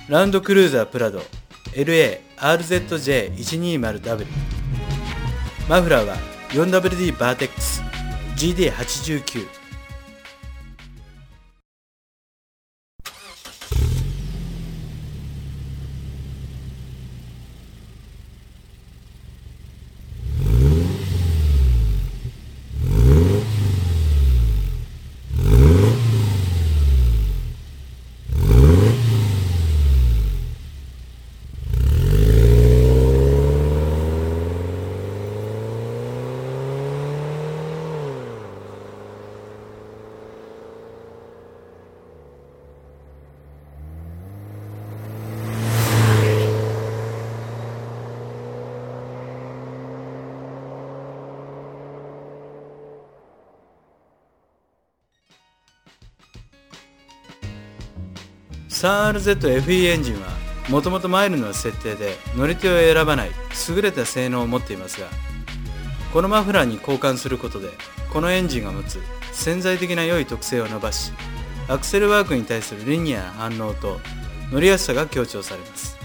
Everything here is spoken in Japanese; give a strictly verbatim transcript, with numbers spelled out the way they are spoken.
ラウンドクルーザープラド エルエーアールゼットジェイいちにーまるダブリュー。 マフラーは フォーダブリューディー バーテックス ジーディーはちじゅうきゅう。スリーアールゼットエフイー エンジンはもともとマイルドな設定で乗り手を選ばない優れた性能を持っていますが、このマフラーに交換することでこのエンジンが持つ潜在的な良い特性を伸ばし、アクセルワークに対するリニアな反応と乗りやすさが強調されます。